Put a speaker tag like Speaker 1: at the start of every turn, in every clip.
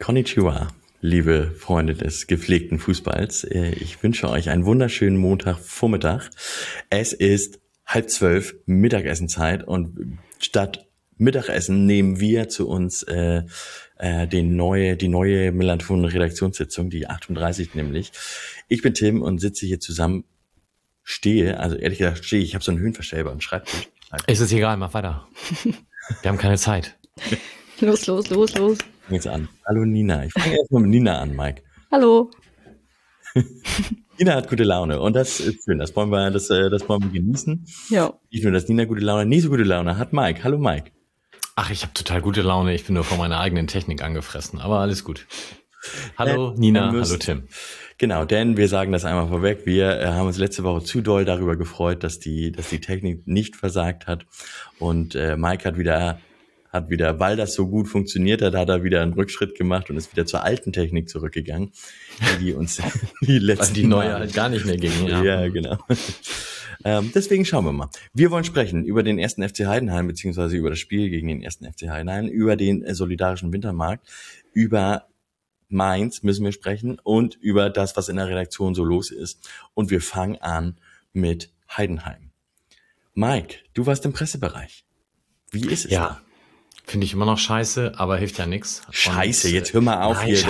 Speaker 1: Konnichiwa, liebe Freunde des gepflegten Fußballs. Ich wünsche euch einen wunderschönen Montagvormittag. Es ist 11:30 Mittagessenzeit und statt Mittagessen nehmen wir zu uns die neue Melanton-Redaktionssitzung, die 38 nämlich. Ich bin Tim und sitze hier zusammen, ehrlich gesagt stehe ich, habe so einen Höhenverstellbaren Schreibtisch.
Speaker 2: Es ist egal, mach weiter. Wir haben keine Zeit.
Speaker 3: Los.
Speaker 1: Fang jetzt an. Hallo Nina. Ich fange erst mal mit Nina an, Mike.
Speaker 3: Hallo.
Speaker 1: Nina hat gute Laune und das ist schön. Das wollen wir genießen.
Speaker 3: Ja.
Speaker 1: Nicht nur, dass Nina gute Laune, nie so gute Laune hat Mike. Hallo Mike.
Speaker 2: Ach, ich habe total gute Laune. Ich bin nur von meiner eigenen Technik angefressen, aber alles gut. Hallo Nina, hallo Tim.
Speaker 1: Genau, denn wir sagen das einmal vorweg. Wir haben uns letzte Woche zu doll darüber gefreut, dass die Technik nicht versagt hat. Und Mike hat wieder, weil das so gut funktioniert hat er wieder einen Rückschritt gemacht und ist wieder zur alten Technik zurückgegangen, die uns die letzten
Speaker 2: weil die neue halt gar nicht mehr ging.
Speaker 1: Ja, genau. Deswegen schauen wir mal. Wir wollen sprechen über den 1. FC Heidenheim, beziehungsweise über das Spiel gegen den 1. FC Heidenheim, über den solidarischen Wintermarkt, über Mainz müssen wir sprechen und über das, was in der Redaktion so los ist. Und wir fangen an mit Heidenheim. Mike, du warst im Pressebereich. Wie ist es da?
Speaker 2: Finde ich immer noch scheiße, aber hilft ja nichts.
Speaker 1: Scheiße, jetzt hör mal auf hier.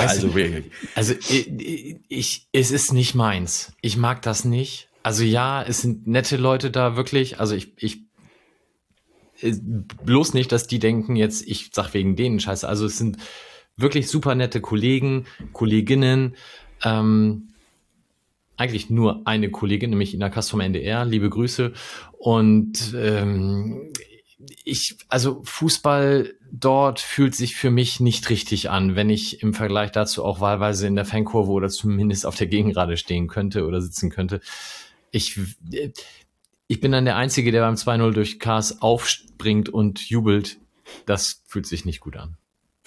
Speaker 2: Es ist nicht meins. Ich mag das nicht. Also ja, es sind nette Leute da wirklich. Also ich bloß nicht, dass die denken jetzt, ich sag wegen denen scheiße. Also es sind wirklich super nette Kollegen, Kolleginnen. Eigentlich nur eine Kollegin, nämlich Ina Kast vom NDR. Liebe Grüße. Und Fußball dort fühlt sich für mich nicht richtig an, wenn ich im Vergleich dazu auch wahlweise in der Fankurve oder zumindest auf der Gegengrade stehen könnte oder sitzen könnte. Ich bin dann der Einzige, der beim 2-0 durch Kars aufspringt und jubelt. Das fühlt sich nicht gut an.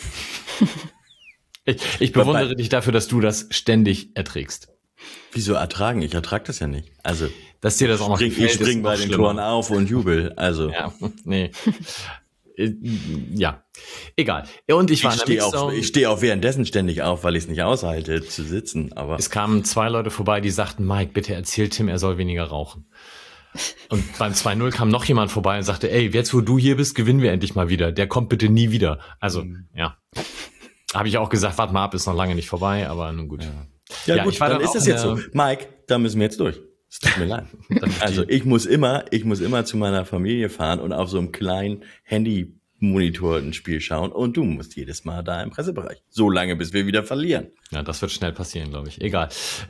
Speaker 2: Ich bewundere dich dafür, dass du das ständig erträgst.
Speaker 1: Wieso ertragen? Ich ertrage das ja nicht. Also,
Speaker 2: dass dir das auch noch gefällt,
Speaker 1: ich spring bei den Toren auf und jubel. Also.
Speaker 2: Ja, nee. Ja, egal. Und ich
Speaker 1: stehe auch währenddessen ständig auf, weil ich es nicht aushalte, zu sitzen. Aber
Speaker 2: es kamen 2 Leute vorbei, die sagten, Mike, bitte erzähl Tim, er soll weniger rauchen. Und beim 2-0 kam noch jemand vorbei und sagte, ey, jetzt wo du hier bist, gewinnen wir endlich mal wieder. Der kommt bitte nie wieder. Also, ja. Habe ich auch gesagt, warte mal ab, ist noch lange nicht vorbei, aber nun gut.
Speaker 1: Ja gut, dann ist das jetzt so. Mike, da müssen wir jetzt durch. Es tut mir leid. Also ich muss immer zu meiner Familie fahren und auf so einem kleinen Handy-Monitor ein Spiel schauen und du musst jedes Mal da im Pressebereich. So lange, bis wir wieder verlieren.
Speaker 2: Ja, das wird schnell passieren, glaube ich. Egal.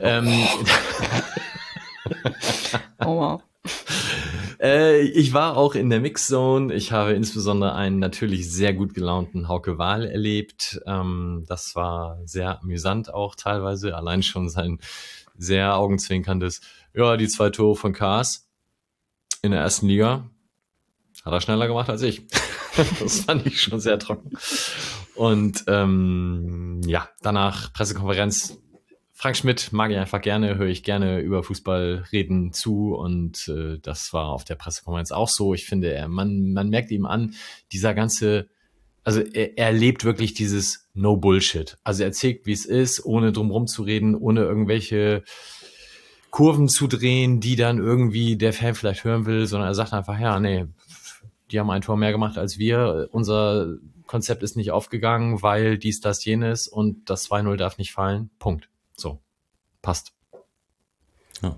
Speaker 3: Oh wow.
Speaker 2: Ich war auch in der Mixzone. Ich habe insbesondere einen natürlich sehr gut gelaunten Hauke Wahl erlebt. Das war sehr amüsant auch teilweise. Allein schon sein sehr augenzwinkerndes, ja, die 2 Tore von Kars in der 1. Liga hat er schneller gemacht als ich. Das fand ich schon sehr trocken. Und danach Pressekonferenz. Frank Schmidt mag ich einfach gerne, höre ich gerne über Fußball reden zu und das war auf der Pressekonferenz auch so. Ich finde, man merkt ihm an, dieser ganze, also er lebt wirklich dieses No Bullshit. Also er erzählt, wie es ist, ohne drumherum zu reden, ohne irgendwelche Kurven zu drehen, die dann irgendwie der Fan vielleicht hören will, sondern er sagt einfach, ja, nee, die haben ein Tor mehr gemacht als wir. Unser Konzept ist nicht aufgegangen, weil dies, das, jenes und das 2-0 darf nicht fallen. Punkt. So, passt.
Speaker 1: Ja.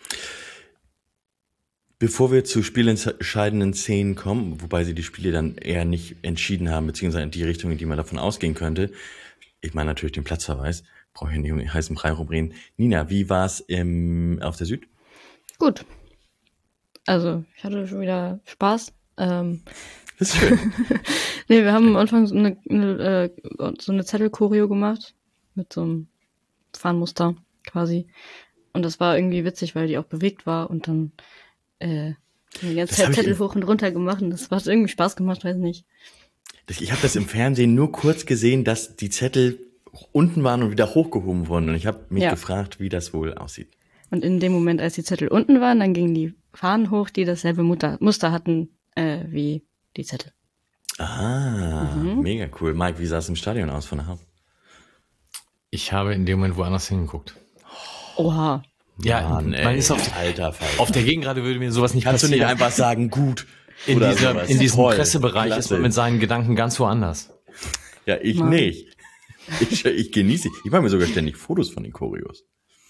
Speaker 1: Bevor wir zu spielentscheidenden Szenen kommen, wobei sie die Spiele dann eher nicht entschieden haben, beziehungsweise in die Richtung, in die man davon ausgehen könnte, ich meine natürlich den Platzverweis, brauche ich nicht um heißen Brei rumreden. Nina, wie war es auf der Süd?
Speaker 3: Gut. Also, ich hatte schon wieder Spaß.
Speaker 1: Das ist schön.
Speaker 3: Nee, wir haben am Anfang so eine Zettel-Choreo gemacht mit so einem Fahnenmuster quasi. Und das war irgendwie witzig, weil die auch bewegt war und dann die ganze Zeit Zettel hoch und runter gemacht und das hat irgendwie Spaß gemacht, weiß nicht.
Speaker 1: Ich habe das im Fernsehen nur kurz gesehen, dass die Zettel unten waren und wieder hochgehoben wurden und ich habe mich gefragt, wie das wohl aussieht.
Speaker 3: Und in dem Moment, als die Zettel unten waren, dann gingen die Fahnen hoch, die dasselbe Muster hatten wie die Zettel.
Speaker 1: Mega cool. Mike, wie sah es im Stadion aus von der Haus?
Speaker 2: Ich habe in dem Moment woanders hingeguckt.
Speaker 3: Oha.
Speaker 2: Ja,
Speaker 1: Mann,
Speaker 2: man ist
Speaker 1: alter Fall.
Speaker 2: auf der Gegengrade würde mir sowas nicht
Speaker 1: Kannst du
Speaker 2: passieren.
Speaker 1: nicht einfach sagen, gut?
Speaker 2: in
Speaker 1: oder
Speaker 2: diesem
Speaker 1: sowas? Toll,
Speaker 2: Pressebereich
Speaker 1: klasse.
Speaker 2: ist man mit seinen Gedanken ganz woanders.
Speaker 1: Ja, ich
Speaker 3: Mann.
Speaker 1: nicht. Ich genieße. Ich mache mir sogar ständig Fotos von den Choreos.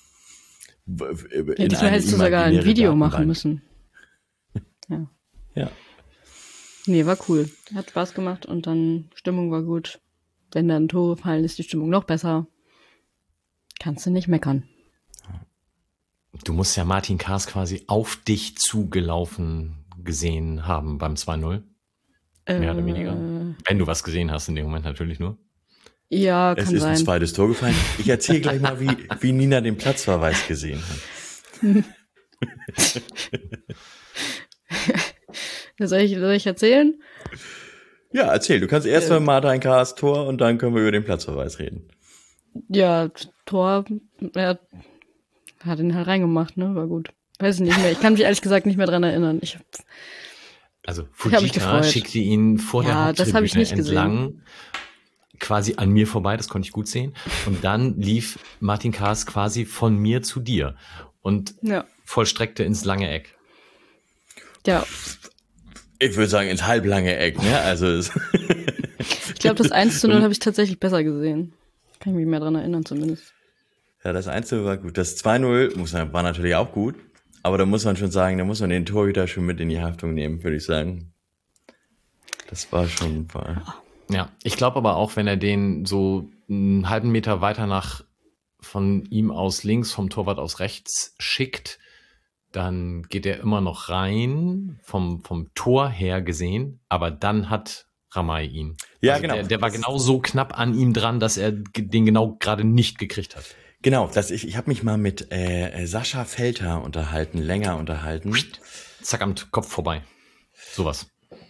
Speaker 3: Ja, diesmal hättest du sogar ein Video machen müssen. Ja.
Speaker 1: Ja.
Speaker 3: Nee, war cool. Hat Spaß gemacht und dann Stimmung war gut. Wenn dann Tore fallen, ist die Stimmung noch besser. Kannst du nicht meckern.
Speaker 2: Du musst ja Martin Kars quasi auf dich zugelaufen gesehen haben beim 2-0. Mehr oder weniger. Wenn du was gesehen hast in dem Moment natürlich nur.
Speaker 3: Ja,
Speaker 1: Es
Speaker 3: kann
Speaker 1: ist ein
Speaker 3: sein.
Speaker 1: zweites Tor gefallen. Ich erzähle gleich mal, wie Nina den Platzverweis gesehen hat.
Speaker 3: Soll ich erzählen?
Speaker 1: Ja, erzähl. Du kannst erst mal Martin Kars Tor und dann können wir über den Platzverweis reden.
Speaker 3: Ja, Tor, er hat ihn halt reingemacht, ne? War gut. Weiß ich nicht mehr. Ich kann mich ehrlich gesagt nicht mehr dran erinnern.
Speaker 2: Also
Speaker 3: Ich hab mich
Speaker 2: Fujita
Speaker 3: gefreut.
Speaker 2: schickte ihn vor der
Speaker 3: Ja, das hab ich
Speaker 2: Haupttribüne
Speaker 3: nicht
Speaker 2: entlang, quasi an mir vorbei, das konnte ich gut sehen. Und dann lief Martin Kars quasi von mir zu dir und
Speaker 3: Ja.
Speaker 2: vollstreckte ins lange Eck.
Speaker 3: Ja,
Speaker 1: Ich würde sagen, ins halblange Eck, ne? Also,
Speaker 3: ich glaube, das 1:0 habe ich tatsächlich besser gesehen. Kann ich mich mehr dran erinnern zumindest.
Speaker 1: ja, das 1:0 war gut. Das 2:0 war natürlich auch gut. Aber da muss man schon sagen, da muss man den Torhüter schon mit in die Haftung nehmen, würde ich sagen. Das war schon,
Speaker 2: Ja, ich glaube aber auch, wenn er den so einen halben Meter weiter von ihm aus links, vom Torwart aus rechts schickt, dann geht er immer noch rein, vom Tor her gesehen, aber dann hat Ramay ihn.
Speaker 1: Ja,
Speaker 2: Also
Speaker 1: genau.
Speaker 2: Der war genau so knapp an ihm dran, dass er den genau gerade nicht gekriegt hat.
Speaker 1: Genau, ich habe mich mal mit Sascha Velter länger unterhalten.
Speaker 2: Zack, am Kopf vorbei. Sowas.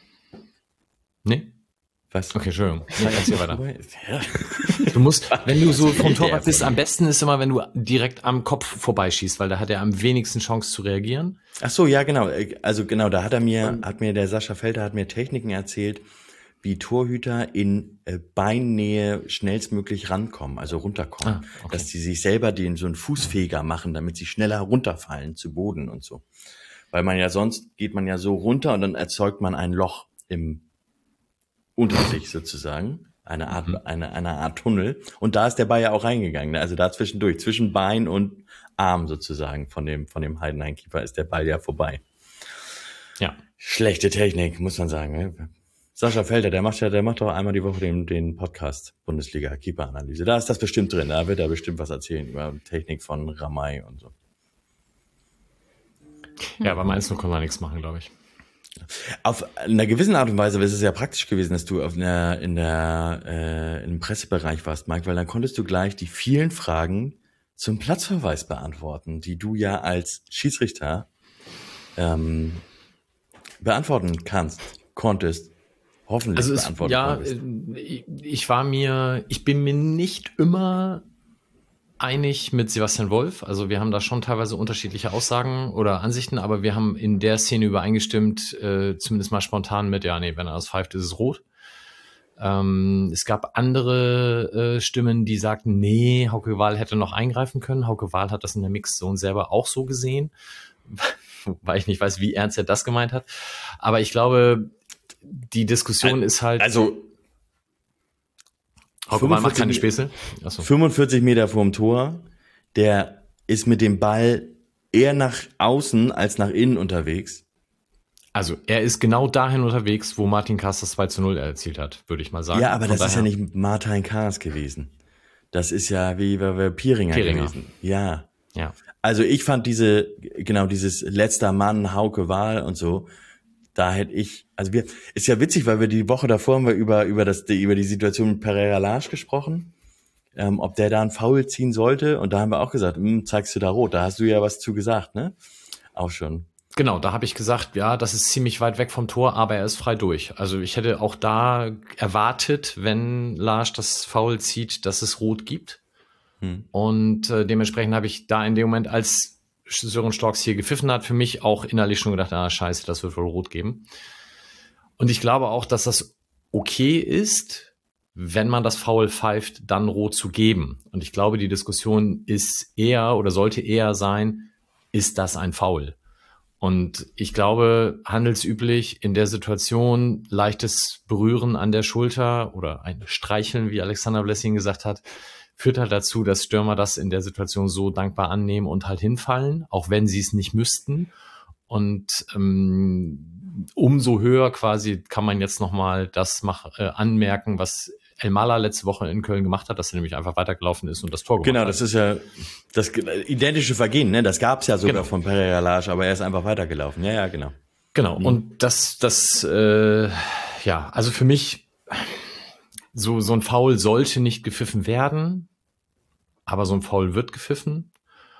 Speaker 2: Nee?
Speaker 1: Was?
Speaker 2: Okay, Entschuldigung. Nee, erzähl weiter.
Speaker 1: Ja.
Speaker 2: Du musst, wenn du so vom
Speaker 1: erzählt
Speaker 2: Torwart
Speaker 1: der
Speaker 2: bist,
Speaker 1: von
Speaker 2: am
Speaker 1: mir?
Speaker 2: besten ist immer, wenn du direkt am Kopf vorbeischießt, weil da hat er am wenigsten Chance zu reagieren.
Speaker 1: Ach so, ja, genau. Also genau, da hat mir der Sascha Velter hat mir Techniken erzählt, wie Torhüter in Beinnähe schnellstmöglich rankommen, also runterkommen.
Speaker 2: Ah, okay.
Speaker 1: Dass die sich selber so einen Fußfeger machen, damit sie schneller runterfallen zu Boden und so. Weil sonst geht man ja so runter und dann erzeugt man ein Loch unter sich sozusagen. Eine Art Tunnel. Und da ist der Ball ja auch reingegangen. Also da zwischendurch, zwischen Bein und Arm sozusagen von dem Heidenheim-Keeper ist der Ball ja vorbei.
Speaker 2: Ja.
Speaker 1: Schlechte Technik, muss man sagen. Ne? Sascha Velter, der macht doch einmal die Woche den Podcast Bundesliga Keeper-Analyse. Da ist das bestimmt drin. Da wird er bestimmt was erzählen über Technik von Ramay und so.
Speaker 2: Ja, aber meinst du, kann man nichts machen, glaube ich.
Speaker 1: Auf einer gewissen Art und Weise ist es ja praktisch gewesen, dass du im Pressebereich warst, Mike, weil dann konntest du gleich die vielen Fragen zum Platzverweis beantworten, die du ja als Schiedsrichter beantworten konntest, hoffentlich beantworten konntest.
Speaker 2: Ich bin mir nicht immer einig mit Sebastian Wolf. Also wir haben da schon teilweise unterschiedliche Aussagen oder Ansichten, aber wir haben in der Szene übereingestimmt, zumindest mal spontan mit, ja, nee, wenn er das pfeift, ist es rot. Es gab andere Stimmen, die sagten, nee, Hauke Wahl hätte noch eingreifen können. Hauke Wahl hat das in der Mixzone selber auch so gesehen, weil ich nicht weiß, wie ernst er das gemeint hat. Aber ich glaube, die Diskussion ist halt...
Speaker 1: Also
Speaker 2: Hauke Wahl macht keine Späße. Achso.
Speaker 1: 45 Meter vorm Tor, der ist mit dem Ball eher nach außen als nach innen unterwegs.
Speaker 2: Also er ist genau dahin unterwegs, wo Martin Kars das 2:0 erzielt hat, würde ich mal sagen.
Speaker 1: Ja, aber
Speaker 2: Von
Speaker 1: das ist ja
Speaker 2: daher-
Speaker 1: nicht Martin Kars gewesen. Das ist ja wie Pieringer gewesen. Ja.
Speaker 2: Ja.
Speaker 1: Also ich fand dieses letzter Mann, Hauke Wahl und so, da hätte ich, ist ja witzig, weil wir die Woche davor haben wir über die Situation mit Pereira Lage gesprochen, ob der da einen Foul ziehen sollte, und da haben wir auch gesagt, zeigst du da rot, da hast du ja was zu gesagt, ne? Auch schon.
Speaker 2: Genau, da habe ich gesagt, ja, das ist ziemlich weit weg vom Tor, aber er ist frei durch. Also ich hätte auch da erwartet, wenn Lage das Foul zieht, dass es rot gibt. Und dementsprechend habe ich da in dem Moment, als Sören Storks hier gepfiffen hat, für mich auch innerlich schon gedacht, scheiße, das wird wohl rot geben. Und ich glaube auch, dass das okay ist, wenn man das Foul pfeift, dann rot zu geben. Und ich glaube, die Diskussion ist eher oder sollte eher sein, ist das ein Foul? Und ich glaube, handelsüblich in der Situation leichtes Berühren an der Schulter oder ein Streicheln, wie Alexander Blessing gesagt hat, führt halt dazu, dass Stürmer das in der Situation so dankbar annehmen und halt hinfallen, auch wenn sie es nicht müssten. Und umso höher quasi kann man jetzt nochmal das anmerken, was Elmalah letzte Woche in Köln gemacht hat, dass er nämlich einfach weitergelaufen ist und das Tor gemacht hat.
Speaker 1: Genau, das ist ja das identische Vergehen, ne? Das gab's ja sogar von Pereira Lage, aber er ist einfach weitergelaufen. Ja, genau.
Speaker 2: Genau, und das also für mich, so ein Foul sollte nicht gepfiffen werden, aber so ein Foul wird gepfiffen.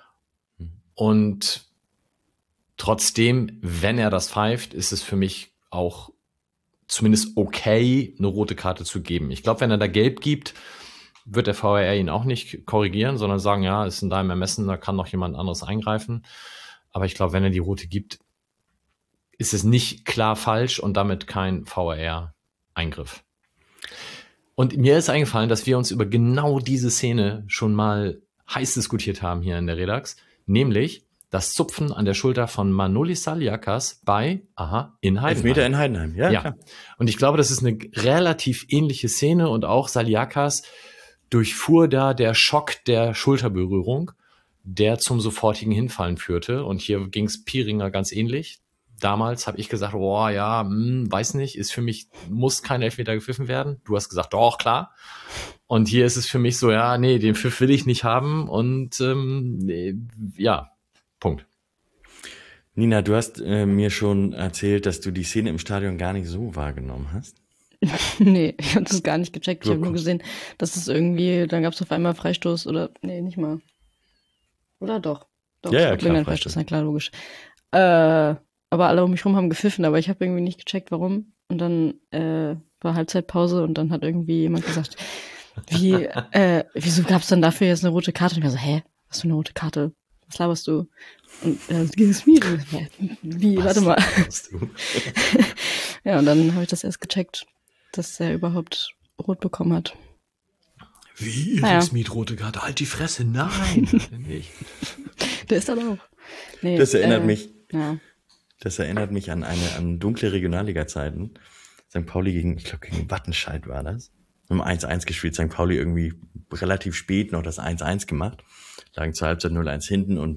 Speaker 2: Und trotzdem, wenn er das pfeift, ist es für mich auch zumindest okay, eine rote Karte zu geben. Ich glaube, wenn er da gelb gibt, wird der VAR ihn auch nicht korrigieren, sondern sagen, ja, ist in deinem Ermessen, da kann noch jemand anderes eingreifen. Aber ich glaube, wenn er die rote gibt, ist es nicht klar falsch und damit kein VAR-Eingriff. Und mir ist eingefallen, dass wir uns über genau diese Szene schon mal heiß diskutiert haben hier in der Redax, nämlich das Zupfen an der Schulter von Manolis Saliakas bei, in Heidenheim.
Speaker 1: Elfmeter in Heidenheim, ja. Klar.
Speaker 2: Und ich glaube, das ist eine relativ ähnliche Szene und auch Saliakas durchfuhr da der Schock der Schulterberührung, der zum sofortigen Hinfallen führte. Und hier ging es Pieringer ganz ähnlich. Damals habe ich gesagt, weiß nicht, ist für mich, muss kein Elfmeter gepfiffen werden. Du hast gesagt, doch, klar. Und hier ist es für mich so, den Pfiff will ich nicht haben und Punkt.
Speaker 1: Nina, du hast mir schon erzählt, dass du die Szene im Stadion gar nicht so wahrgenommen hast.
Speaker 3: Nee, ich habe das gar nicht gecheckt. Ich habe nur gesehen, dass es irgendwie, dann gab es auf einmal Freistoß oder, nee, nicht mal. Oder doch? Doch,
Speaker 1: ja, klar,
Speaker 3: Freistoß, na klar, logisch. Aber alle um mich rum haben gepfiffen, aber ich habe irgendwie nicht gecheckt, warum. Und dann war Halbzeitpause und dann hat irgendwie jemand gesagt, wieso gab es dann dafür jetzt eine rote Karte? Und ich war so, was für eine rote Karte? Was laberst du? Und ging es mir? Wie? Warte mal. Ja, und dann habe ich das erst gecheckt, dass er überhaupt rot bekommen hat.
Speaker 2: Wie? Smith rote Karte? Halt die Fresse. Nein. Nicht.
Speaker 3: Der ist dann auch. Nee,
Speaker 1: das erinnert mich. Ja. Das erinnert mich an dunkle Regionalliga-Zeiten. St. Pauli gegen Wattenscheid war das. Um 1-1 gespielt. St. Pauli irgendwie relativ spät noch das 1-1 gemacht. Lagen zur Halbzeit 0-1 hinten und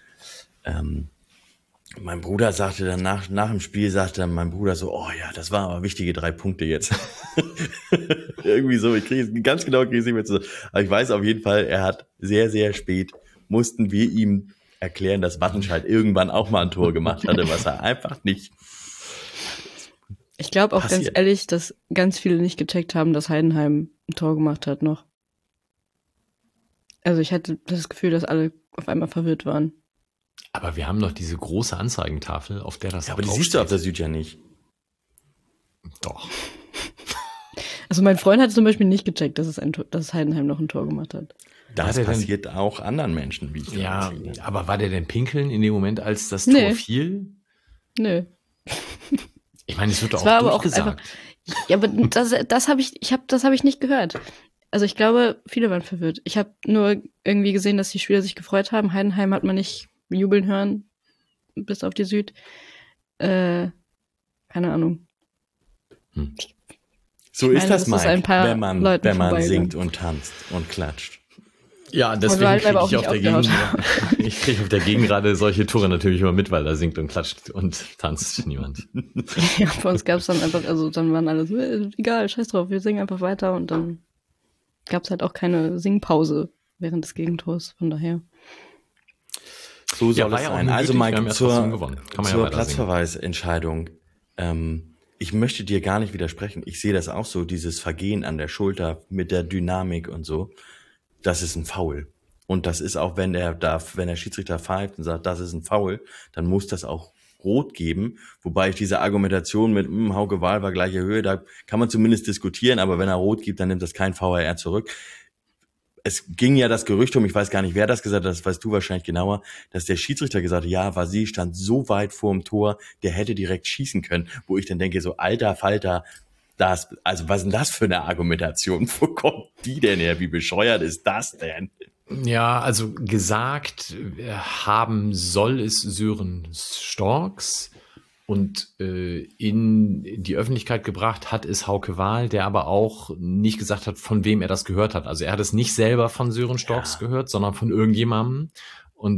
Speaker 1: mein Bruder sagte dann nach dem Spiel, mein Bruder so, das waren aber wichtige 3 Punkte jetzt. Irgendwie so, ganz genau kriege ich es nicht mehr zusammen. Aber ich weiß auf jeden Fall, er hat sehr, sehr spät, mussten wir ihm erklären, dass Wattenscheid irgendwann auch mal ein Tor gemacht hatte, was er einfach nicht.
Speaker 3: Ich glaube auch
Speaker 1: passiert.
Speaker 3: Ganz ehrlich, dass ganz viele nicht gecheckt haben, dass Heidenheim ein Tor gemacht hat noch. Also ich hatte das Gefühl, dass alle auf einmal verwirrt waren.
Speaker 2: Aber wir haben doch diese große Anzeigentafel, auf der das
Speaker 1: aber die siehst du auf der Süd ja nicht.
Speaker 2: Doch.
Speaker 3: Also mein Freund hat zum Beispiel nicht gecheckt, dass Heidenheim noch ein Tor gemacht hat.
Speaker 1: Das passiert auch anderen Menschen, wie ich
Speaker 2: finde. Aber war der denn pinkeln in dem Moment, als das Tor fiel?
Speaker 3: Nö.
Speaker 2: Ich meine, es wird doch auch durchgesagt.
Speaker 3: Ja, aber das habe ich nicht gehört. Also ich glaube, viele waren verwirrt. Ich habe nur irgendwie gesehen, dass die Spieler sich gefreut haben. Heidenheim hat man nicht jubeln hören, bis auf die Süd. Keine Ahnung.
Speaker 1: So ist das mal, wenn man singt
Speaker 3: sind.
Speaker 1: und tanzt und klatscht.
Speaker 2: Ja, deswegen kriege ich auf der Gegengrade solche Tore natürlich immer mit, weil da singt und klatscht und tanzt niemand.
Speaker 3: Ja, bei uns gab es dann einfach, dann waren alle so, egal, scheiß drauf, wir singen einfach weiter und dann gab es halt auch keine Singpause während des Gegentors, von daher.
Speaker 1: So soll es sein. Also Mike, zur Platzverweisentscheidung. Ich möchte dir gar nicht widersprechen. Ich sehe das auch so, dieses Vergehen an der Schulter mit der Dynamik und so. Das ist ein Foul. Und das ist auch, wenn der Schiedsrichter pfeift und sagt, das ist ein Foul, dann muss das auch rot geben. Wobei ich diese Argumentation mit Hauke Wahl war gleiche Höhe, da kann man zumindest diskutieren, aber wenn er rot gibt, dann nimmt das kein VAR zurück. Es ging ja das Gerücht um, ich weiß gar nicht, wer das gesagt hat, das weißt du wahrscheinlich genauer, dass der Schiedsrichter gesagt hat, ja, Vasi stand so weit vor dem Tor, der hätte direkt schießen können, wo ich dann denke, so alter Falter, Also was ist denn das für eine Argumentation? Wo kommt die denn her? Wie bescheuert ist das denn?
Speaker 2: Ja, also gesagt haben soll es Sören Storks und in die Öffentlichkeit gebracht hat es Hauke Wahl, der aber auch nicht gesagt hat, von wem er das gehört hat. Also er hat es nicht selber von Sören Storks gehört, sondern von irgendjemandem. Und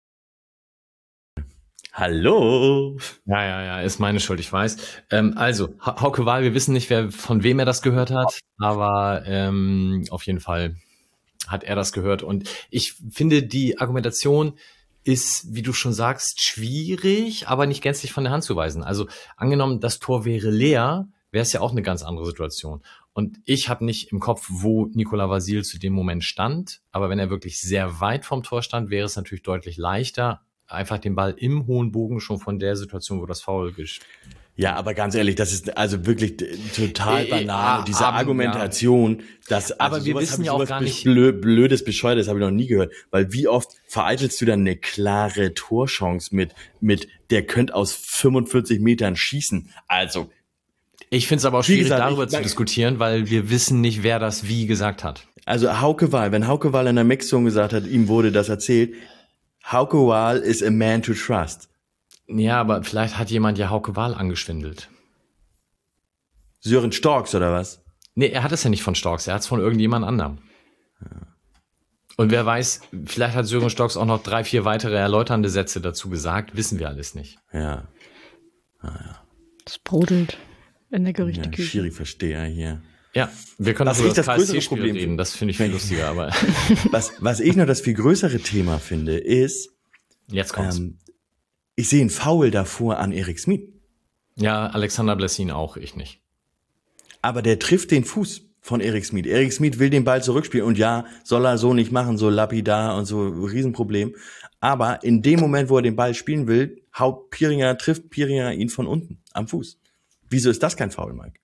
Speaker 1: Hallo?
Speaker 2: ja, ist meine Schuld, ich weiß. Also, Hauke Wahl, wir wissen nicht, von wem er das gehört hat, aber auf jeden Fall hat er das gehört. Und ich finde, die Argumentation ist, wie du schon sagst, schwierig, aber nicht gänzlich von der Hand zu weisen. Also angenommen, das Tor wäre leer, wäre es ja auch eine ganz andere Situation. Und ich habe nicht im Kopf, wo Nicolas Vasil zu dem Moment stand, aber wenn er wirklich sehr weit vom Tor stand, wäre es natürlich deutlich leichter, einfach den Ball im hohen Bogen schon von der Situation, wo das Foul
Speaker 1: Ja, aber ganz ehrlich, das ist also wirklich total banal. Diese
Speaker 2: aber,
Speaker 1: Argumentation, dass
Speaker 2: aber wir wissen ja auch gar nicht
Speaker 1: Blödes, Bescheuertes habe ich noch nie gehört. Weil wie oft vereitelst du dann eine klare Torchance mit der könnte aus 45 Metern schießen? Also
Speaker 2: ich finde es aber auch schwierig, darüber zu diskutieren, weil wir wissen nicht, wer das wie gesagt hat.
Speaker 1: Also wenn Hauke Wahl in der Mixzone gesagt hat, ihm wurde das erzählt, Hauke Wahl is a man to trust.
Speaker 2: Ja, aber vielleicht hat jemand ja Hauke Wahl angeschwindelt.
Speaker 1: Sören Storks oder was?
Speaker 2: Nee, er hat es ja nicht von Storks, er hat es von irgendjemand anderem. Ja. Und wer weiß, vielleicht hat Sören Storks auch noch 3, 4 weitere erläuternde Sätze dazu gesagt, wissen wir alles nicht.
Speaker 1: Ja.
Speaker 3: Das brodelt in der Gerüchteküche.
Speaker 1: Ja, Schiri-Versteher hier.
Speaker 2: Ja, wir können auch über das KSC-Spiel reden, das finde ich viel lustiger. Aber
Speaker 1: was ich noch das viel größere Thema finde, ist,
Speaker 2: jetzt kommt's.
Speaker 1: Ich sehe einen Foul davor an Erik Smith.
Speaker 2: Ja, Alexander Blessin auch, ich nicht.
Speaker 1: Aber der trifft den Fuß von Erik Smith. Erik Smith will den Ball zurückspielen und ja, soll er so nicht machen, so lapidar und so, Riesenproblem. Aber in dem Moment, wo er den Ball spielen will, trifft Piringer ihn von unten am Fuß. Wieso ist das kein Foul, Mike?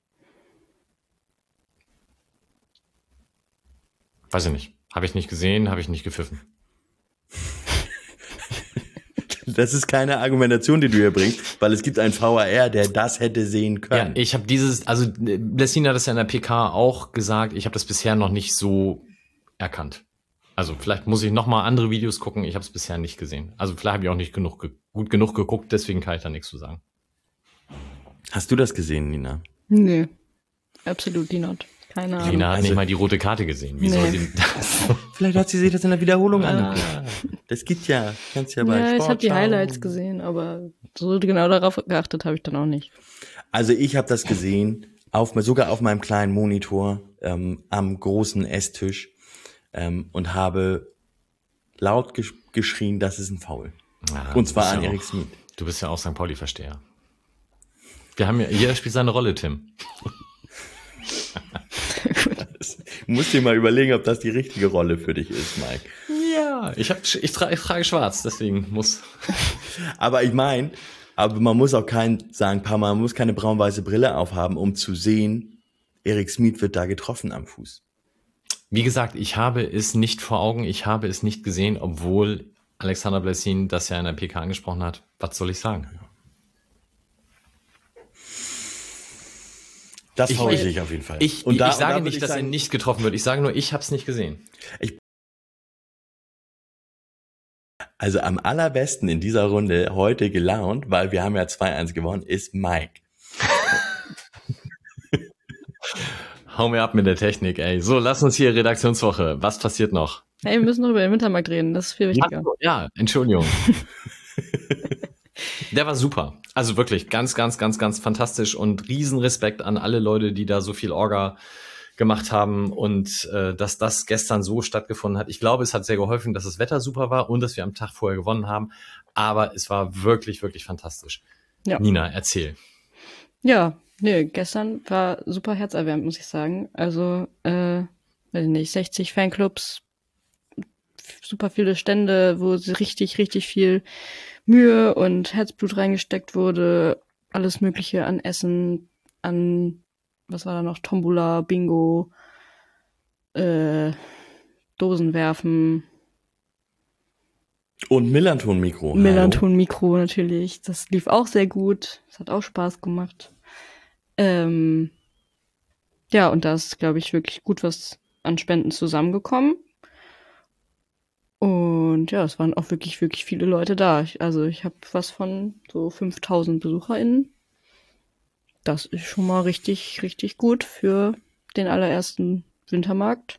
Speaker 2: Weiß ich nicht. Habe ich nicht gesehen, habe ich nicht gepfiffen.
Speaker 1: Das ist keine Argumentation, die du hier bringst, weil es gibt einen VAR, der das hätte sehen können.
Speaker 2: Ja, ich habe Blessin hat das ja in der PK auch gesagt, ich habe das bisher noch nicht so erkannt. Also vielleicht muss ich noch mal andere Videos gucken, ich habe es bisher nicht gesehen. Also vielleicht habe ich auch nicht gut genug geguckt, deswegen kann ich da nichts zu sagen.
Speaker 1: Hast du das gesehen, Nina?
Speaker 3: Nee, absolut not. Keine Ahnung.
Speaker 2: Lina hat nicht mal die rote Karte gesehen. Wie soll sie das?
Speaker 1: Vielleicht hat sie sich das in der Wiederholung angeguckt. Das geht ja. Kannst ja bei Sport
Speaker 3: ich habe die
Speaker 1: schauen.
Speaker 3: Highlights gesehen, aber so genau darauf geachtet habe ich dann auch nicht.
Speaker 1: Also ich habe das gesehen, sogar auf meinem kleinen Monitor am großen Esstisch und habe laut geschrien, das ist ein Foul.
Speaker 2: Ja,
Speaker 1: und zwar an Erik Smith.
Speaker 2: Du bist ja auch St. Pauli-Versteher. Jeder spielt seine Rolle, Tim.
Speaker 1: Du musst dir mal überlegen, ob das die richtige Rolle für dich ist, Mike.
Speaker 2: Ja, ich trage schwarz, deswegen muss.
Speaker 1: Aber ich meine, man muss auch man muss keine braun-weiße Brille aufhaben, um zu sehen, Erik Smith wird da getroffen am Fuß.
Speaker 2: Wie gesagt, ich habe es nicht vor Augen, ich habe es nicht gesehen, obwohl Alexander Blessin das ja in der PK angesprochen hat. Was soll ich sagen?
Speaker 1: Das freue ich auf jeden Fall.
Speaker 2: Ich sage nicht, dass er nicht getroffen wird. Ich sage nur, ich habe es nicht gesehen.
Speaker 1: Also am allerbesten in dieser Runde heute gelaunt, weil wir haben ja 2-1 gewonnen, ist Mike.
Speaker 2: Hau mir ab mit der Technik, ey. So, lass uns hier Redaktionswoche. Was passiert noch?
Speaker 3: Hey, wir müssen noch über den Wintermarkt reden. Das ist viel wichtiger.
Speaker 2: Ja, Entschuldigung. Der war super. Also wirklich ganz, ganz, ganz, ganz fantastisch und Riesenrespekt an alle Leute, die da so viel Orga gemacht haben und dass das gestern so stattgefunden hat. Ich glaube, es hat sehr geholfen, dass das Wetter super war und dass wir am Tag vorher gewonnen haben. Aber es war wirklich, wirklich fantastisch. Ja. Nina, erzähl.
Speaker 3: Ja, gestern war super herzerwärmend, muss ich sagen. Also, weiß ich nicht, 60 Fanclubs, super viele Stände, wo richtig, richtig viel Mühe und Herzblut reingesteckt wurde, alles Mögliche an Essen, an, was war da noch, Tombola, Bingo, Dosen werfen.
Speaker 1: Und Millanton-Mikro.
Speaker 3: Millanton-Mikro natürlich, das lief auch sehr gut, das hat auch Spaß gemacht. Ja, und da ist, glaube ich, wirklich gut was an Spenden zusammengekommen. Und ja, es waren auch wirklich, wirklich viele Leute da. Ich habe was von so 5000 BesucherInnen. Das ist schon mal richtig, richtig gut für den allerersten Wintermarkt.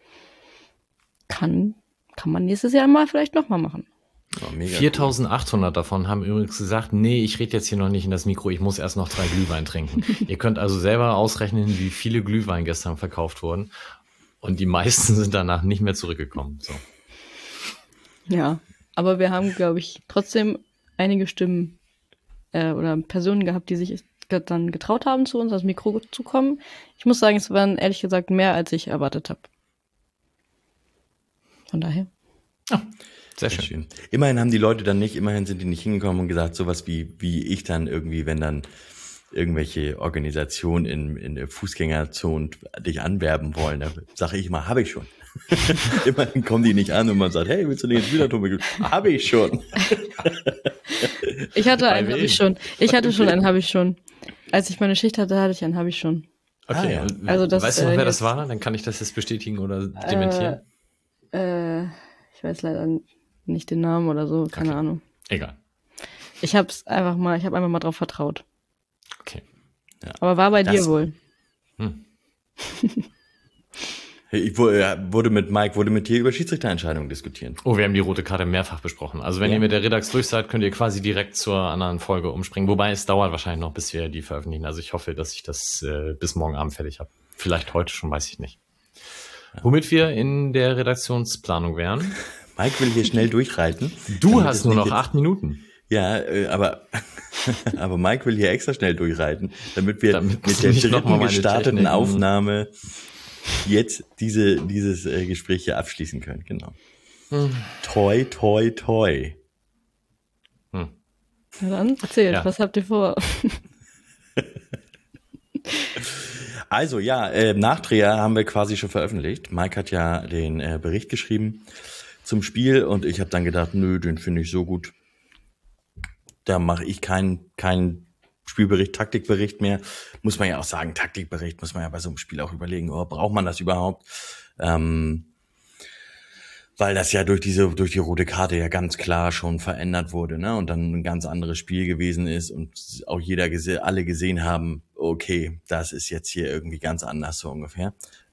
Speaker 3: Kann man nächstes Jahr mal vielleicht nochmal machen.
Speaker 2: Oh, 4.800 davon haben übrigens gesagt, nee, ich rede jetzt hier noch nicht in das Mikro, ich muss erst noch 3 Glühwein trinken. Ihr könnt also selber ausrechnen, wie viele Glühwein gestern verkauft wurden. Und die meisten sind danach nicht mehr zurückgekommen. So.
Speaker 3: Ja, aber wir haben, glaube ich, trotzdem einige Stimmen oder Personen gehabt, die sich dann getraut haben, zu uns ans Mikro zu kommen. Ich muss sagen, es waren ehrlich gesagt mehr, als ich erwartet habe. Von daher.
Speaker 2: Ja, sehr schön.
Speaker 1: Immerhin sind die nicht hingekommen und gesagt, sowas wie ich dann irgendwie, wenn dann irgendwelche Organisationen in der Fußgängerzone dich anwerben wollen, da sage ich immer, habe ich schon. Immerhin kommen die nicht an und man sagt, hey, willst du nicht ins Wiedertum? Habe ich schon.
Speaker 3: Ich hatte einen, habe ich schon. Habe ich schon. Als ich meine Schicht hatte ich einen, habe ich schon.
Speaker 2: Okay,
Speaker 1: ja.
Speaker 3: Also das,
Speaker 2: weißt du noch, wer das war? Dann kann ich das jetzt bestätigen oder dementieren.
Speaker 3: Ich weiß leider nicht den Namen oder so, keine Ahnung.
Speaker 2: Egal.
Speaker 3: Ich habe einfach mal drauf vertraut.
Speaker 2: Okay.
Speaker 3: Ja. Aber war bei dir wohl.
Speaker 1: Wurde mit dir über Schiedsrichterentscheidungen diskutieren.
Speaker 2: Oh, wir haben die rote Karte mehrfach besprochen. Also wenn ihr mit der Redax durch seid, könnt ihr quasi direkt zur anderen Folge umspringen. Wobei es dauert wahrscheinlich noch, bis wir die veröffentlichen. Also ich hoffe, dass ich das bis morgen Abend fertig habe. Vielleicht heute schon, weiß ich nicht. Ja. Womit wir in der Redaktionsplanung wären.
Speaker 1: Mike will hier schnell durchreiten.
Speaker 2: Du hast nur noch 8 Minuten.
Speaker 1: Ja, aber Mike will hier extra schnell durchreiten, damit wir mit der dritten gestarteten Aufnahme jetzt dieses Gespräch hier abschließen können. Genau. Toi, toi, toi.
Speaker 3: Na dann, erzählt, was habt ihr vor?
Speaker 1: Also Nachdreher haben wir quasi schon veröffentlicht. Mike hat ja den Bericht geschrieben zum Spiel und ich habe dann gedacht, nö, den finde ich so gut. Da mache ich keinen Spielbericht, Taktikbericht mehr. Muss man ja auch sagen, Taktikbericht muss man ja bei so einem Spiel auch überlegen, braucht man das überhaupt? Weil das ja durch die rote Karte ja ganz klar schon verändert wurde, ne? Und dann ein ganz anderes Spiel gewesen ist und auch alle gesehen haben, okay, das ist jetzt hier irgendwie ganz anders so ungefähr.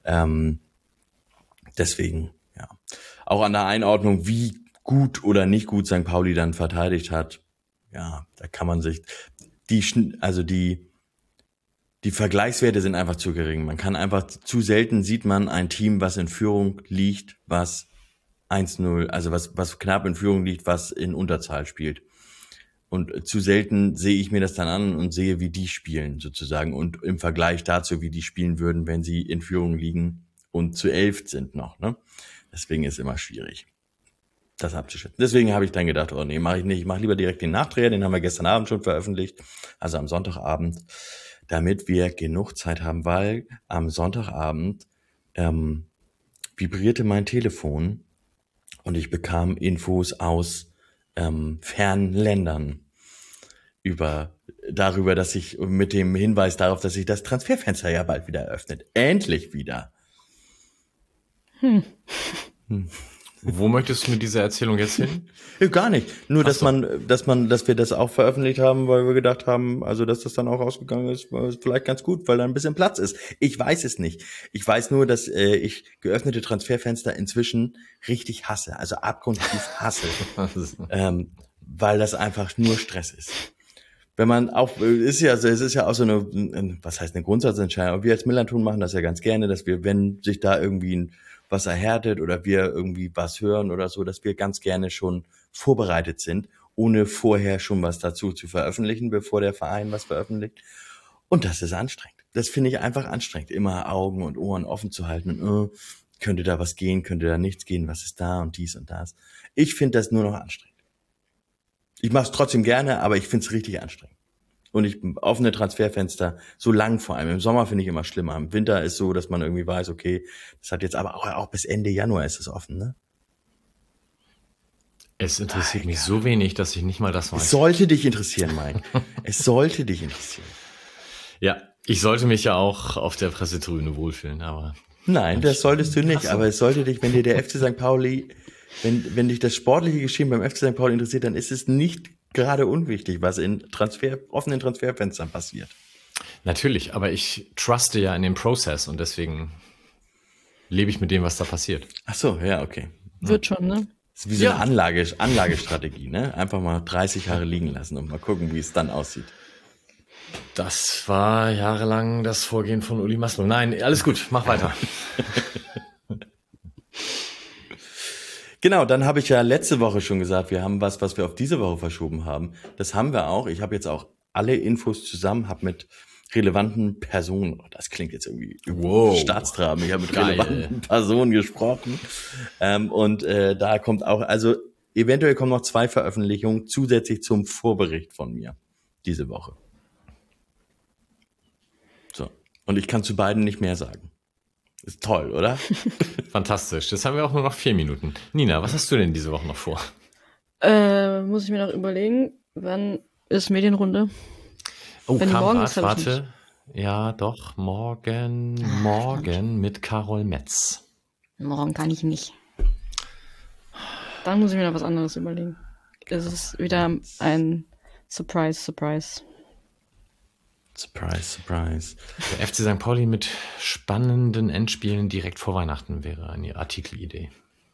Speaker 1: Deswegen, ja. Auch an der Einordnung, wie gut oder nicht gut St. Pauli dann verteidigt hat, ja, da kann man sich, die Vergleichswerte sind einfach zu gering. Man kann einfach, zu selten sieht man ein Team, was in Führung liegt, was 1-0, also was knapp in Führung liegt, was in Unterzahl spielt. Und zu selten sehe ich mir das dann an und sehe, wie die spielen sozusagen und im Vergleich dazu, wie die spielen würden, wenn sie in Führung liegen und zu 11 sind noch, ne? Deswegen ist es immer schwierig, das abzuschätzen. Deswegen habe ich dann gedacht, oh nee, mache ich nicht. Ich mache lieber direkt den Nachdreher, den haben wir gestern Abend schon veröffentlicht, also am Sonntagabend, damit wir genug Zeit haben, weil am Sonntagabend vibrierte mein Telefon und ich bekam Infos aus fernen Ländern darüber, dass ich mit dem Hinweis darauf, dass sich das Transferfenster ja bald wieder eröffnet. Endlich wieder.
Speaker 2: Wo möchtest du mit dieser Erzählung jetzt hin?
Speaker 1: Gar nicht. Nur, dass wir das auch veröffentlicht haben, weil wir gedacht haben, also, dass das dann auch rausgegangen ist, war vielleicht ganz gut, weil da ein bisschen Platz ist. Ich weiß es nicht. Ich weiß nur, dass ich geöffnete Transferfenster inzwischen richtig hasse, also abgrundtief hasse, weil das einfach nur Stress ist. Wenn man auch, es ist ja auch so eine, was heißt eine Grundsatzentscheidung, aber wir als Millanton machen das ja ganz gerne, dass wir, wenn sich da irgendwie was erhärtet oder wir irgendwie was hören oder so, dass wir ganz gerne schon vorbereitet sind, ohne vorher schon was dazu zu veröffentlichen, bevor der Verein was veröffentlicht. Und das ist anstrengend. Das finde ich einfach anstrengend, immer Augen und Ohren offen zu halten und könnte da was gehen, könnte da nichts gehen, was ist da und dies und das. Ich finde das nur noch anstrengend. Ich mache es trotzdem gerne, aber ich finde es richtig anstrengend. Und offene Transferfenster, so lang vor allem. Im Sommer finde ich immer schlimmer. Im Winter ist so, dass man irgendwie weiß, okay, das hat jetzt aber auch bis Ende Januar ist es offen, ne?
Speaker 2: Es interessiert mich so wenig, dass ich nicht mal das weiß.
Speaker 1: Es sollte dich interessieren, Mike. Es sollte dich interessieren.
Speaker 2: Ja, Ich sollte mich ja auch auf der Pressetribüne wohlfühlen, aber...
Speaker 1: Nein, das solltest du nicht,
Speaker 2: so.
Speaker 1: aber es sollte dich, wenn dir der FC St. Pauli, wenn dich das sportliche Geschehen beim FC St. Pauli interessiert, dann ist es nicht gerade unwichtig, was in offenen Transferfenstern passiert.
Speaker 2: Natürlich, aber ich truste ja in den Prozess und deswegen lebe ich mit dem, was da passiert.
Speaker 1: Ach so, ja, okay.
Speaker 3: Wird schon, ne?
Speaker 1: Das ist wie so eine Anlagestrategie, ne? Einfach mal 30 Jahre liegen lassen und mal gucken, wie es dann aussieht.
Speaker 2: Das war jahrelang das Vorgehen von Uli Maslow. Nein, alles gut, mach weiter.
Speaker 1: Genau, dann habe ich ja letzte Woche schon gesagt, wir haben was wir auf diese Woche verschoben haben. Das haben wir auch. Ich habe jetzt auch alle Infos zusammen, habe mit relevanten Personen, das klingt jetzt irgendwie Staatstraben, ich habe mit relevanten Personen gesprochen. Da kommt auch, also eventuell kommen noch 2 Veröffentlichungen zusätzlich zum Vorbericht von mir diese Woche. So, und ich kann zu beiden nicht mehr sagen. Ist toll, oder?
Speaker 2: Fantastisch. Jetzt haben wir auch nur noch 4 Minuten. Nina, was hast du denn diese Woche noch vor?
Speaker 3: Muss ich mir noch überlegen, wann ist Medienrunde?
Speaker 2: Oh,
Speaker 3: Wenn morgen ist,
Speaker 2: warte. Ja, doch, morgen mit Carol Metz.
Speaker 3: Morgen kann ich nicht. Dann muss ich mir noch was anderes überlegen. Es ist wieder ein Surprise.
Speaker 1: Surprise, surprise.
Speaker 2: Der FC St. Pauli mit spannenden Endspielen direkt vor Weihnachten wäre eine Artikelidee.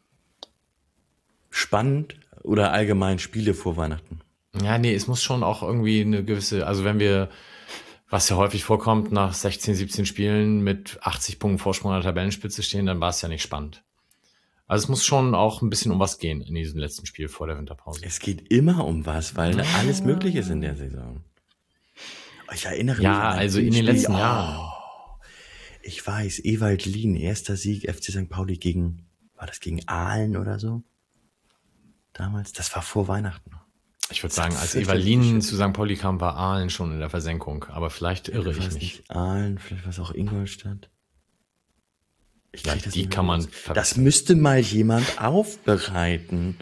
Speaker 1: Spannend oder allgemein Spiele vor Weihnachten?
Speaker 2: Ja, nee, es muss schon auch irgendwie eine gewisse, also wenn wir, was ja häufig vorkommt, nach 16, 17 Spielen mit 80 Punkten Vorsprung an der Tabellenspitze stehen, dann war es ja nicht spannend. Also es muss schon auch ein bisschen um was gehen in diesem letzten Spiel vor der Winterpause.
Speaker 1: Es geht immer um was, weil alles möglich ist in der Saison. Ich erinnere mich
Speaker 2: an also in den letzten Jahren.
Speaker 1: Ich weiß, Ewald Lien, erster Sieg FC St. Pauli gegen Aalen oder so? Damals, das war vor Weihnachten.
Speaker 2: Ich würde sagen, als Ewald Lien zu St. Pauli kam, war Aalen schon in der Versenkung. Aber vielleicht irre ich mich.
Speaker 1: Aalen, vielleicht war es auch Ingolstadt.
Speaker 2: Die kann man...
Speaker 1: Das müsste mal jemand aufbereiten.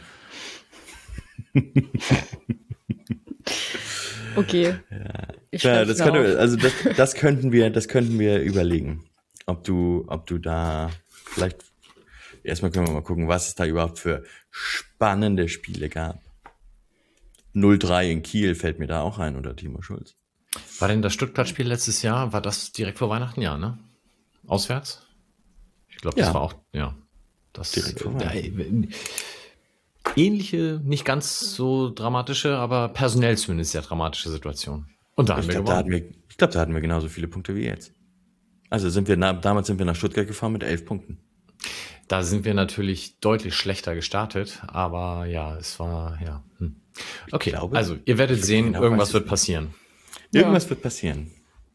Speaker 3: Okay.
Speaker 1: Ja, das könnten wir überlegen. Ob du da vielleicht erstmal können wir mal gucken, was es da überhaupt für spannende Spiele gab. 0-3 in Kiel fällt mir da auch ein unter Timo Schulz.
Speaker 2: War denn das Stuttgart-Spiel letztes Jahr, war das direkt vor Weihnachten? Ja, ne? Auswärts? Ich glaube, das war auch, das
Speaker 1: direkt vor Weihnachten.
Speaker 2: Ähnliche, nicht ganz so dramatische, aber personell zumindest sehr dramatische Situation. Und da haben wir gewonnen.
Speaker 1: Ich glaube, da hatten wir genauso viele Punkte wie jetzt. Also damals sind wir nach Stuttgart gefahren mit 11 Punkten.
Speaker 2: Da sind wir natürlich deutlich schlechter gestartet, aber ja, es war, ja. Okay, also ihr werdet sehen, irgendwas wird passieren.
Speaker 1: Irgendwas wird passieren.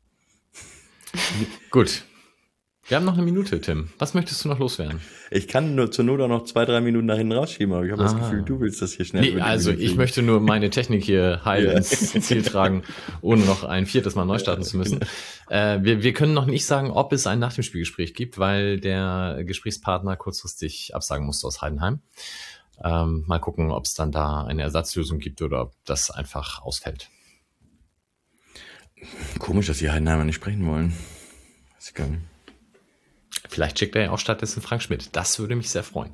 Speaker 2: Gut. Wir haben noch eine Minute, Tim. Was möchtest du noch loswerden?
Speaker 1: Ich kann nur zur Not auch noch 2-3 Minuten nach hinten rausschieben, aber ich habe das Gefühl, du willst das hier schnell.
Speaker 2: Nee, also ich möchte nur meine Technik hier heil ins Ziel tragen, ohne noch ein 4. Mal neu starten zu müssen. Wir können noch nicht sagen, ob es ein Nach dem Spielgespräch gibt, weil der Gesprächspartner kurzfristig absagen musste aus Heidenheim. Mal gucken, ob es dann da eine Ersatzlösung gibt oder ob das einfach ausfällt.
Speaker 1: Komisch, dass die Heidenheimer nicht sprechen wollen.
Speaker 2: Vielleicht schickt er ja auch stattdessen Frank Schmidt. Das würde mich sehr freuen.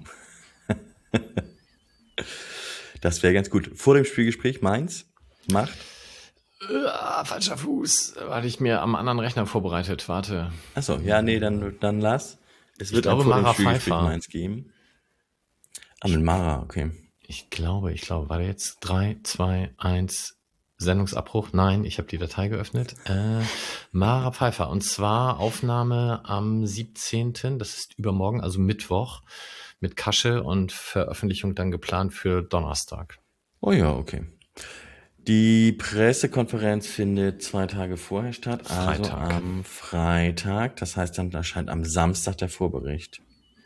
Speaker 1: Das wäre ganz gut. Vor dem Spielgespräch Mainz macht?
Speaker 2: Falscher Fuß. Hatte ich mir am anderen Rechner vorbereitet. Warte.
Speaker 1: Achso, ja, nee, dann lass. Es wird
Speaker 2: auch
Speaker 1: vor
Speaker 2: Mara
Speaker 1: dem Spielgespräch
Speaker 2: Pfeiffer.
Speaker 1: Mainz geben. Mit Mara, okay.
Speaker 2: Ich glaube, war da jetzt 3, 2, 1... Sendungsabbruch? Nein, ich habe die Datei geöffnet. Mara Pfeiffer. Und zwar Aufnahme am 17., das ist übermorgen, also Mittwoch, mit Kasche und Veröffentlichung dann geplant für Donnerstag.
Speaker 1: Oh ja, okay. Die Pressekonferenz findet 2 Tage vorher statt, also am Freitag. Das heißt, dann erscheint am Samstag der Vorbericht.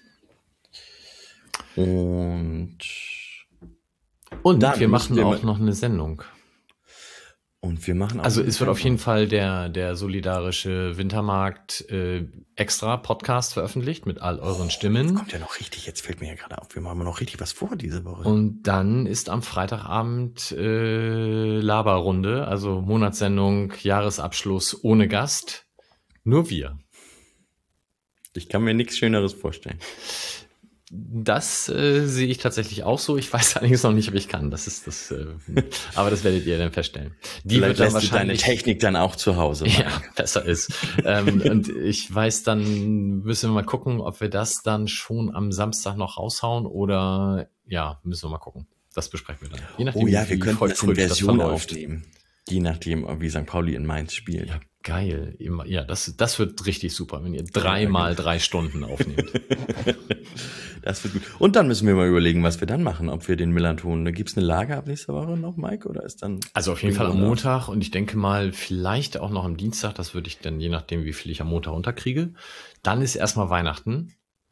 Speaker 1: Und
Speaker 2: dann wir machen auch noch eine Sendung.
Speaker 1: Und wir machen auch
Speaker 2: also es wird auf jeden Fall der solidarische Wintermarkt extra Podcast veröffentlicht mit all euren Stimmen.
Speaker 1: Kommt ja noch richtig, jetzt fällt mir ja gerade auf, wir machen noch richtig was vor diese Woche.
Speaker 2: Und dann ist am Freitagabend Laberrunde, also Monatssendung, Jahresabschluss ohne Gast. Nur wir.
Speaker 1: Ich kann mir nichts Schöneres vorstellen.
Speaker 2: Das sehe ich tatsächlich auch so. Ich weiß allerdings noch nicht, ob ich kann. Das ist das, aber das werdet ihr dann feststellen. Die
Speaker 1: Vielleicht
Speaker 2: wird dann
Speaker 1: lässt du deine Technik dann auch zu Hause.
Speaker 2: Ja, besser ist. Und ich weiß, dann müssen wir mal gucken, ob wir das dann schon am Samstag noch raushauen oder ja, müssen wir mal gucken. Das besprechen wir dann. Je nachdem,
Speaker 1: wir könnten das in Version
Speaker 2: verläuft.
Speaker 1: aufnehmen. Je nachdem, wie St. Pauli in Mainz spielt.
Speaker 2: Ja, geil. Ja, das wird richtig super, wenn ihr 3 mal 3 Stunden aufnehmt.
Speaker 1: Das wird gut. Und dann müssen wir mal überlegen, was wir dann machen, ob wir den Millanton. Gibt es eine Lage ab nächster Woche noch, Mike? Oder ist dann.
Speaker 2: Also auf jeden Fall am Montag und ich denke mal, vielleicht auch noch am Dienstag. Das würde ich dann, je nachdem, wie viel ich am Montag unterkriege. Dann ist erstmal Weihnachten.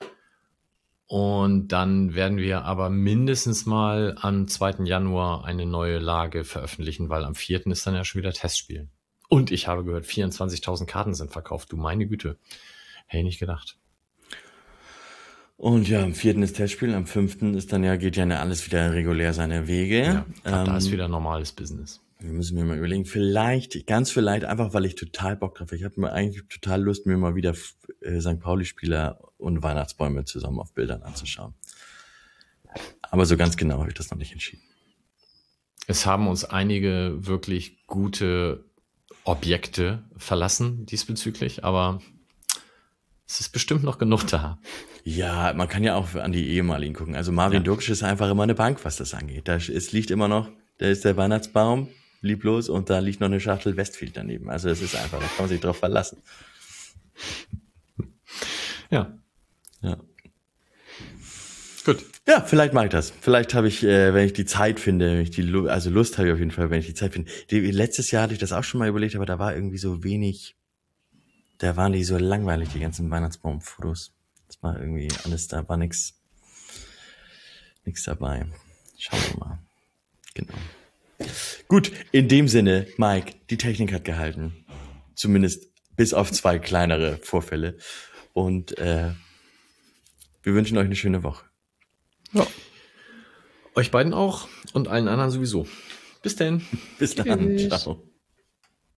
Speaker 2: Und dann werden wir aber mindestens mal am 2. Januar eine neue Lage veröffentlichen, weil am 4. ist dann ja schon wieder Testspiel. Und ich habe gehört, 24.000 Karten sind verkauft. Du meine Güte. Hätte ich nicht gedacht.
Speaker 1: Und ja, am 4. ist Testspiel, am 5. ist dann geht ja alles wieder regulär seine Wege.
Speaker 2: Ja, da ist wieder normales Business.
Speaker 1: Wir müssen mir mal überlegen, ganz vielleicht, einfach weil ich total Bock drauf habe. Ich habe mir eigentlich total Lust, mir mal wieder St. Pauli-Spieler und Weihnachtsbäume zusammen auf Bildern anzuschauen. Aber so ganz genau habe ich das noch nicht entschieden.
Speaker 2: Es haben uns einige wirklich gute Objekte verlassen diesbezüglich, aber es ist bestimmt noch genug da.
Speaker 1: Ja, man kann ja auch an die ehemaligen gucken. Also Marvin Ducksch ist einfach immer eine Bank, was das angeht. Es liegt immer noch, da ist der Weihnachtsbaum, lieblos, und da liegt noch eine Schachtel Westfield daneben. Also es ist einfach, da kann man sich drauf verlassen.
Speaker 2: Ja.
Speaker 1: Gut. Ja, vielleicht mache ich das. Vielleicht habe ich, wenn ich die Zeit finde, Lust habe ich auf jeden Fall, wenn ich die Zeit finde. Letztes Jahr hatte ich das auch schon mal überlegt, aber da war irgendwie so wenig, da waren die so langweilig, die ganzen Weihnachtsbaumfotos. Das war irgendwie alles, da war nix dabei. Schauen wir mal. Genau. Gut, in dem Sinne, Mike, die Technik hat gehalten. Zumindest bis auf 2 kleinere Vorfälle. Und wir wünschen euch eine schöne Woche.
Speaker 2: Ja. Euch beiden auch und allen anderen sowieso. Bis denn.
Speaker 1: Bis dann.
Speaker 3: Tschüss.
Speaker 1: Ciao.